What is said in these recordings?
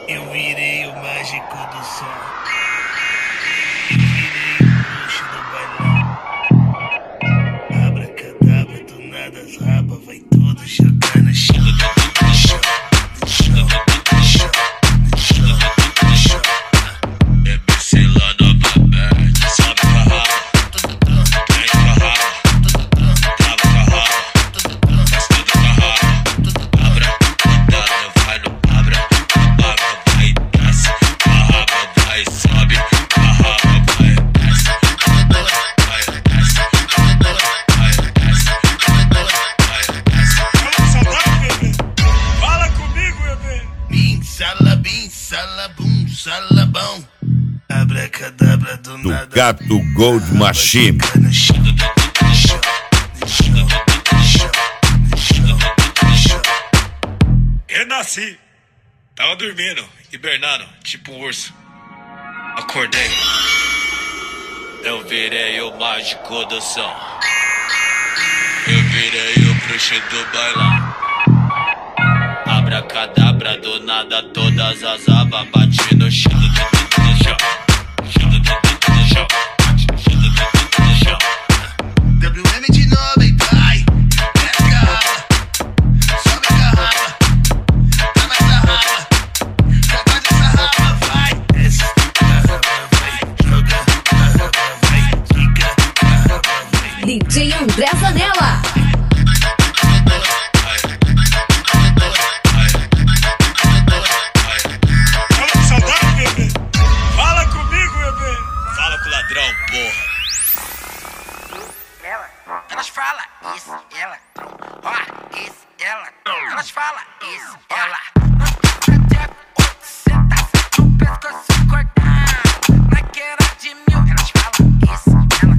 Eu virei o mágico do som. Eu virei o bruxo do bailão. Abracadabra, do nada as rabas vai tudo jogar no chão. No chão, no chão, no chão, no chão, no chão. É pincelando a babete, sobe com a raba. Vem com a raba, trava com a raba. Faz tudo com a raba. Abra, cuidado, vai no abra. Vai, desce, a raba vai, sobe, a raba vai, desce, vai, desce, vai, desce, vai, desce. Saudade, bebê. Fala comigo, bebê. Bim, sala, bum, salabão. Abracadabra do nada. Gato Gold Machine. No chão, no chão, no chão, no chão, no chão, no chão. Renasci. Tava dormindo, hibernando, tipo um urso. Acordei. Eu virei o mágico do som. Eu virei o bruxo do bailão. Abracadabra, do nada todas as abas bate no chão. No chão, no chão, no chão. WM de novo, hein, pai. Desce a raba, sobe a raba. Tava essa raba, joga essa raba, vai. Desce a raba, vai. Joga a raba, vai. Fica a raba, vai. DJ André Zanella. Saudade, bebê. Fala comigo, bebê. Fala com o ladrão, porra. Elas falam isso, ela, ó, isso, ela, elas falam isso, ela. No pescoço cortar, na queira de mil, elas falam isso, ela,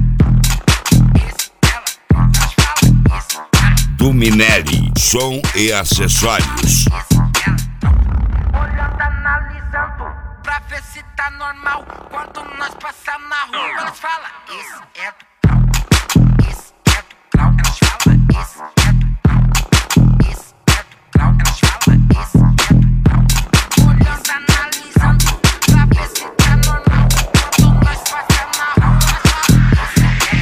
elas falam isso, ela. Do Minelli, som e acessórios. Isso, ela. Olhando, analisando, pra ver se tá normal. Quando nós passamos na rua, elas falam isso, é do grau. Isso é do grau, elas falam isso, é do grau. Isso é do grau, elas falam isso, é do grau. Olhando, analisando, pra ver se tá normal. Quando nós passamos na rua, elas falam isso,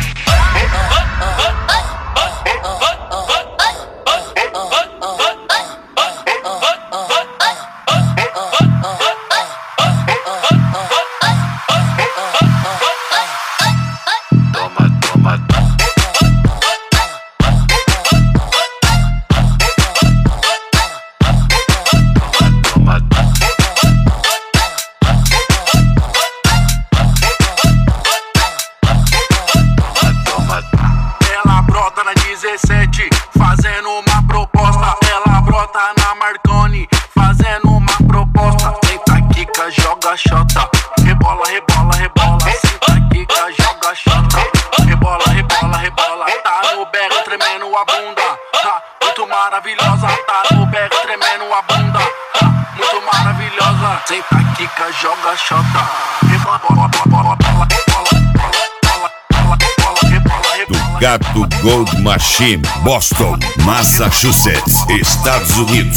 Ela brota na 17, fazendo uma proposta. Ela brota na Marconi, fazendo uma proposta. Senta, quica, joga xota. Rebola, rebola, rebola. Senta, quica, joga xota. Rebola, rebola, rebola. Tá no berro tremendo a bunda. Tá muito maravilhosa. Tá no berro tremendo a bunda. Tá muito maravilhosa. Senta, quica, joga xota. Rebola, bola, bola, bola, bola, bola, bola, bola, bola, rebola, rebola. Gato Gold Machine, Boston, Massachusetts, Estados Unidos.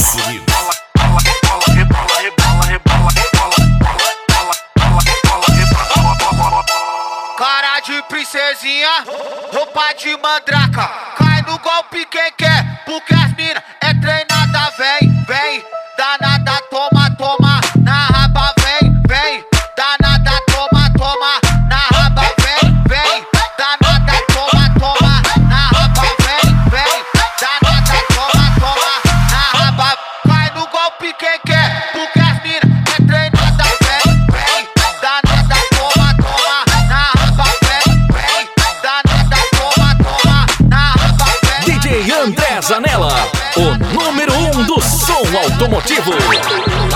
Cara de princesinha, roupa de mandraca. Cai no golpe quem quer, porque as mina é treinada. Vem, vem, danada, toma, toma. Na raba, vem, vem, danada, toma, toma. Na raba, vem, vem, danada, toma, toma. Na raba, vem, vem, danada, toma, toma. Na raba, cai no golpe quem quer, porque as mina é treinada. Vem, vem, danada, toma, toma. Na raba, vem, vem, danada, toma, toma. Na raba, vem. DJ André Zanella, o número 1 do som automotivo.